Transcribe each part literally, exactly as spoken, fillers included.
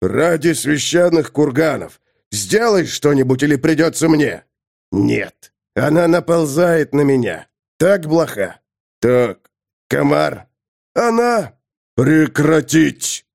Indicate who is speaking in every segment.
Speaker 1: Ради священных курганов. Сделай что-нибудь или придется мне. Нет. Она наползает на меня. Так, блоха? Так. Комар? Она? Прекратить!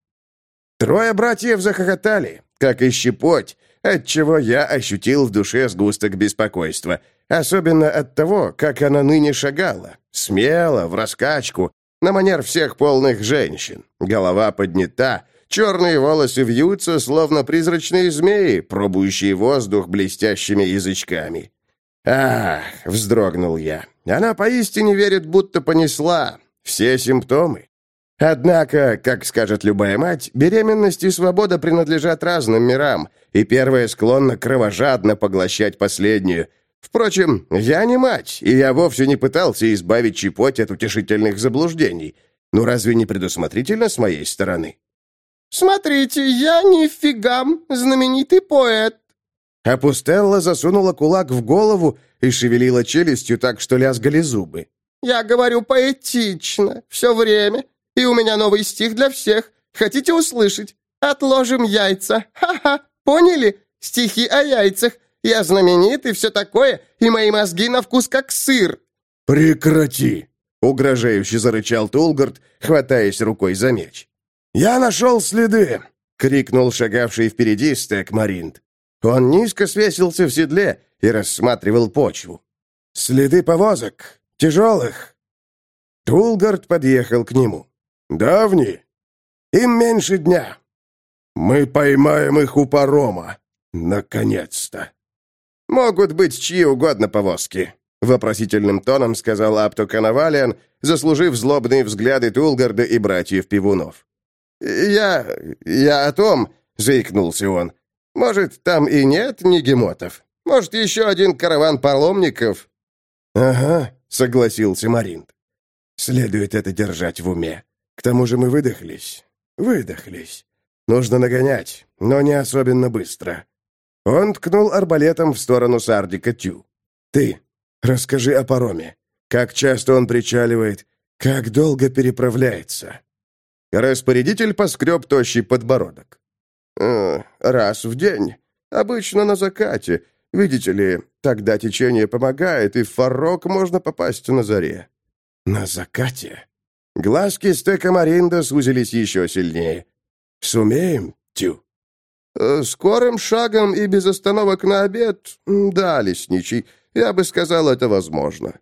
Speaker 1: Трое братьев захохотали, как и щепоть, отчего я ощутил в душе сгусток беспокойства, особенно от того, как она ныне шагала, смело, в раскачку, на манер всех полных женщин. Голова поднята, черные волосы вьются, словно призрачные змеи, пробующие воздух блестящими язычками. «Ах!» — вздрогнул я. «Она поистине верит, будто понесла. Все симптомы. Однако, как скажет любая мать, беременность и свобода принадлежат разным мирам, и первая склонна кровожадно поглощать последнюю. Впрочем, я не мать, и я вовсе не пытался избавить Чепоть от утешительных заблуждений. Ну разве не предусмотрительно с моей стороны?»
Speaker 2: «Смотрите, я нифига знаменитый поэт!»
Speaker 1: Апустелла засунула кулак в голову и шевелила челюстью так, что лязгали зубы.
Speaker 2: «Я говорю поэтично, все время, и у меня новый стих для всех. Хотите услышать? Отложим яйца. Ха-ха, поняли? Стихи о яйцах. Я знаменит и все такое, и мои мозги на вкус как сыр».
Speaker 1: «Прекрати!» — угрожающе зарычал Тулгард, хватаясь рукой за меч. «Я нашел следы!» — крикнул шагавший впереди Стек Маринд. Он низко свесился в седле и рассматривал почву. «Следы повозок. Тяжелых». Тулгард подъехал к нему. «Давние? Им меньше дня. Мы поймаем их у парома. Наконец-то!»
Speaker 2: «Могут быть чьи угодно повозки», — вопросительным тоном сказал Апто Коновалиан, заслужив злобные взгляды Тулгарда и братьев-пивунов. «Я... я о том», — заикнулся он, — «может, там и нет нигемотов? Может, еще один караван паломников?»
Speaker 1: «Ага», — согласился Маринд. «Следует это держать в уме. К тому же мы выдохлись. Выдохлись. Нужно нагонять, но не особенно быстро». Он ткнул арбалетом в сторону Сардика Тю. «Ты, расскажи о пароме. Как часто он причаливает, как долго переправляется?»
Speaker 2: Распорядитель поскреб тощий подбородок. «Э, «Раз в день. Обычно на закате. Видите ли, тогда течение помогает, и в Фаррок можно попасть на заре».
Speaker 1: «На закате?» Глазки Стека Маринда сузились еще сильнее. «Сумеем, Тю?»
Speaker 2: «Скорым шагом и без остановок на обед? Да, лесничий, я бы сказал, это возможно».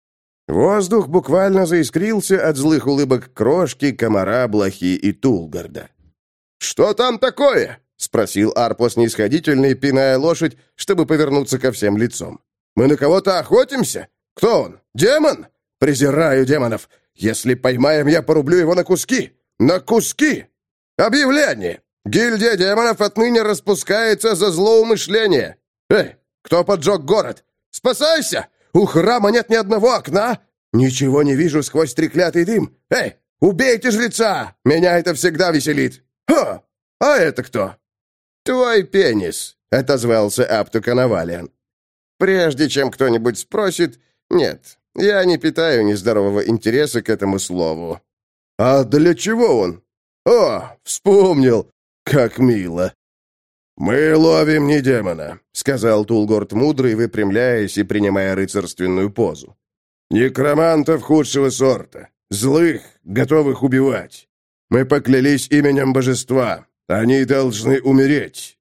Speaker 1: Воздух буквально заискрился от злых улыбок Крошки, Комара, Блохи и Тулгарда.
Speaker 2: «Что там такое?» — спросил Арпо снисходительный, пиная лошадь, чтобы повернуться ко всем лицом. «Мы на кого-то охотимся? Кто он? Демон? Презираю демонов. Если поймаем, я порублю его на куски. На куски! Объявление! Гильдия демонов отныне распускается за злоумышление. Эй, кто поджег город? Спасайся! У храма нет ни одного окна. Ничего не вижу сквозь треклятый дым. Эй, убейте жреца! Меня это всегда веселит. Ха! А это кто?» «Твой пенис», — отозвался Апто Коновалиан. «Прежде чем кто-нибудь спросит, нет, я не питаю нездорового интереса к этому слову».
Speaker 1: «А для чего он?» «О, вспомнил! Как мило!» «Мы ловим не демона», — сказал Тулгорд Мудрый, выпрямляясь и принимая рыцарственную позу. «Некромантов худшего сорта, злых, готовых убивать. Мы поклялись именем божества. Они должны умереть».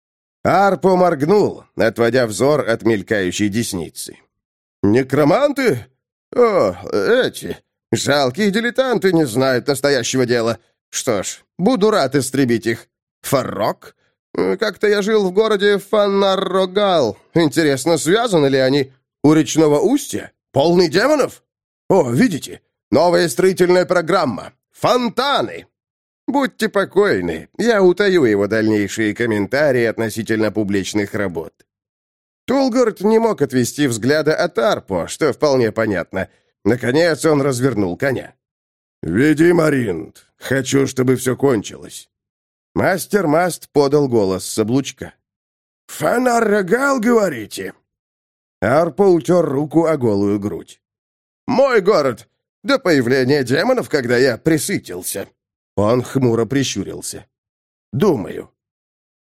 Speaker 2: Арпо моргнул, отводя взор от мелькающей десницы. «Некроманты? О, эти. Жалкие дилетанты не знают настоящего дела. Что ж, буду рад истребить их. Фаррок? Как-то я жил в городе Фаннаррогал. Интересно, связаны ли они? У речного устья? Полный демонов? О, видите? Новая строительная программа. Фонтаны! Будьте покойны, я утаю его дальнейшие комментарии относительно публичных работ». Тулгард не мог отвести взгляда от Арпо, что вполне понятно. Наконец он развернул коня.
Speaker 1: «Веди, Маринд. Хочу, чтобы все кончилось».
Speaker 2: Мастер Маст подал голос с облучка.
Speaker 1: «Фанаррогал, говорите?»
Speaker 2: Арпо утер руку о голую грудь. «Мой город! До появления демонов, когда я пресытился!» Он хмуро прищурился. «Думаю.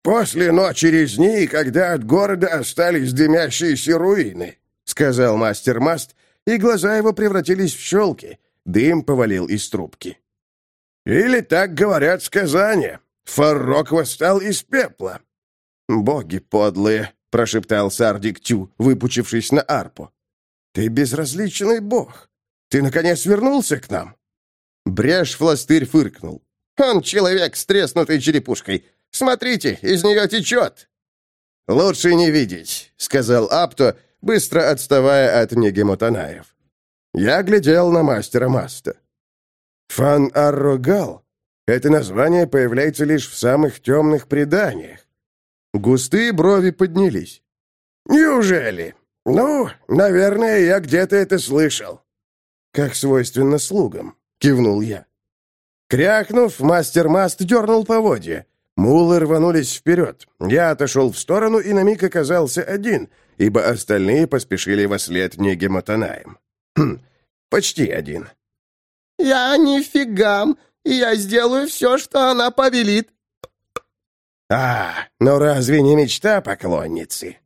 Speaker 1: после ночи резни, когда от города остались дымящиеся руины», — сказал мастер Маст, и глаза его превратились в щелки. Дым повалил из трубки. «Или так говорят сказания. Фаррок восстал из пепла». «Боги подлые», — прошептал Сардик Тю, выпучившись на арпу. «Ты безразличный бог. Ты, наконец, вернулся к нам?» Брешь-фластырь фыркнул. «Он человек с треснутой черепушкой. Смотрите, из нее течет!» «Лучше не видеть», — сказал Апто, быстро отставая от Негемотанаев. Я глядел на мастера Маста. «Фан-Аррогал. Это название появляется лишь в самых темных преданиях». Густые брови поднялись. «Неужели? Ну, наверное, я где-то это слышал». «Как свойственно слугам», — кивнул я. Крякнув, мастер Маст дернул поводья. Мулы рванулись вперед. Я отошел в сторону и на миг оказался один, ибо остальные поспешили вослед Негемотанаем. Хм, почти один.
Speaker 2: «Я не фигам, и я сделаю все, что она повелит».
Speaker 1: «А, ну разве не мечта поклонницы?»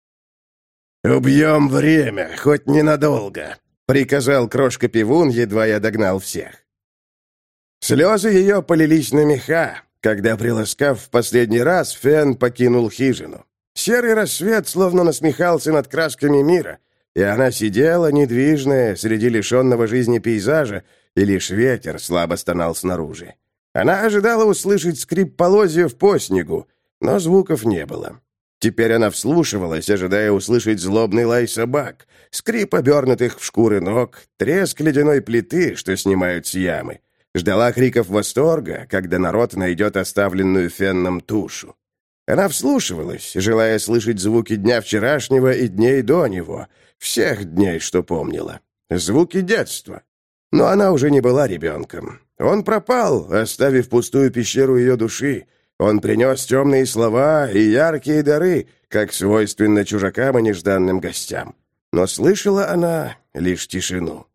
Speaker 1: «Убьем время, хоть ненадолго», — приказал крошка-пивун, едва я догнал всех. Слезы ее полились на меха, когда, приласкав в последний раз, Фен покинул хижину. Серый рассвет словно насмехался над красками мира, и она сидела, недвижная, среди лишенного жизни пейзажа, и лишь ветер слабо стонал снаружи. Она ожидала услышать скрип полозьев по снегу, но звуков не было. Теперь она вслушивалась, ожидая услышать злобный лай собак, скрип обернутых в шкуры ног, треск ледяной плиты, что снимают с ямы. Ждала криков восторга, когда народ найдет оставленную Фенном тушу. Она вслушивалась, желая слышать звуки дня вчерашнего и дней до него, всех дней, что помнила. Звуки детства. Но она уже не была ребенком. Он пропал, оставив пустую пещеру ее души. Он принес темные слова и яркие дары, как свойственно чужакам и нежданным гостям. Но слышала она лишь тишину.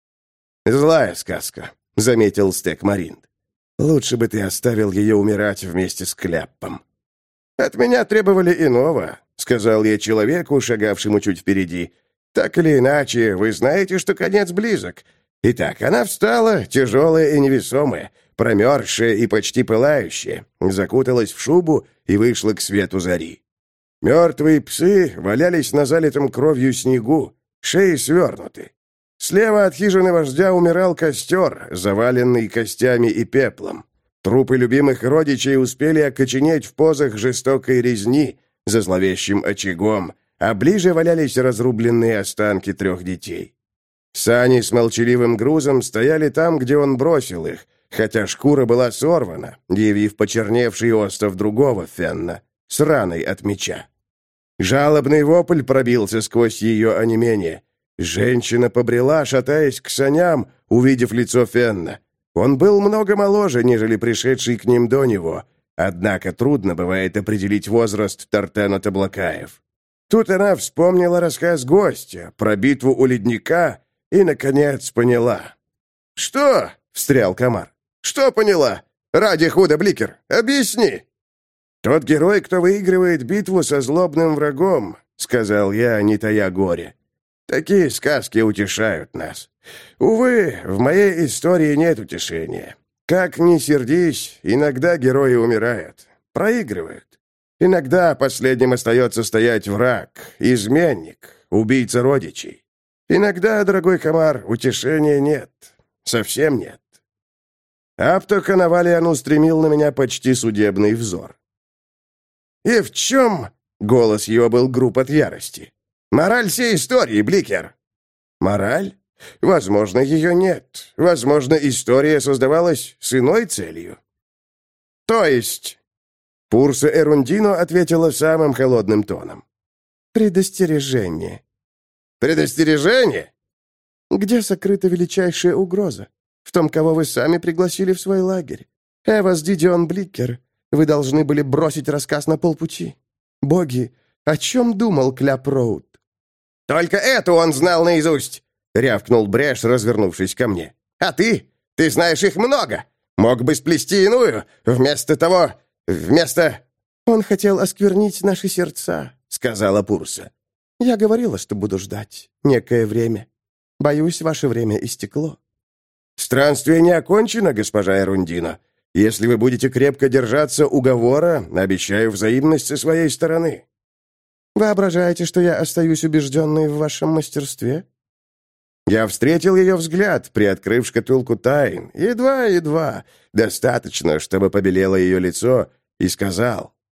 Speaker 1: «Злая сказка», — заметил Стек Маринд. «Лучше бы ты оставил ее умирать вместе с Кляппом». «От меня требовали иного», — сказал я человеку, шагавшему чуть впереди. «Так или иначе, вы знаете, что конец близок. Итак, она встала, тяжелая и невесомая, промерзшая и почти пылающая, закуталась в шубу и вышла к свету зари. Мертвые псы валялись на залитом кровью снегу, шеи свернуты. Слева от хижины вождя умирал костер, заваленный костями и пеплом. Трупы любимых родичей успели окоченеть в позах жестокой резни за зловещим очагом, а ближе валялись разрубленные останки трех детей. Сани с молчаливым грузом стояли там, где он бросил их, хотя шкура была сорвана, явив почерневший остов другого Фенна, с раной от меча. Жалобный вопль пробился сквозь ее онемение. Женщина побрела, шатаясь к саням, увидев лицо Фенна. Он был много моложе, нежели пришедший к ним до него, однако трудно бывает определить возраст Тартена Таблакаев. Тут она вспомнила рассказ гостя про битву у ледника и, наконец, поняла. «Что?» — встрял Комар. «Что поняла? Ради худа, Бликер, объясни!» «Тот герой, кто выигрывает битву со злобным врагом», — сказал я, не тая горе. «Такие сказки утешают нас. Увы, в моей истории нет утешения. Как ни сердись, иногда герои умирают, проигрывают. Иногда последним остается стоять враг, изменник, убийца родичей. Иногда, дорогой Комар, утешения нет, совсем нет». Апто Коновалиан устремил на меня почти судебный взор. «И в чем?» — голос его был груб от ярости. «Мораль всей истории, Бликер!» «Мораль? Возможно, ее нет. Возможно, история создавалась с иной целью». «То есть?» Пурса Эрундино ответила самым холодным тоном. «Предостережение». «Предостережение?» «Где сокрыта величайшая угроза? В том, кого вы сами пригласили в свой лагерь. Эвас Дидион Бликер. Вы должны были бросить рассказ на полпути. Боги, о чем думал Кляп Роуд?» «Только эту он знал наизусть!» — рявкнул Бреш, развернувшись ко мне. «А ты? Ты знаешь их много! Мог бы сплести иную, вместо того... вместо...» «Он хотел осквернить наши сердца», — сказала Пурса. «Я говорила, что буду ждать некое время. Боюсь, ваше время истекло».
Speaker 2: «Странствие не окончено, госпожа Эрундина. Если вы будете крепко держаться уговора, обещаю взаимность со своей стороны».
Speaker 1: «Воображаете, что я остаюсь убежденной в вашем мастерстве?»
Speaker 2: Я встретил ее взгляд, приоткрыв шкатулку тайн. Едва-едва, достаточно, чтобы побелело ее лицо, и сказал: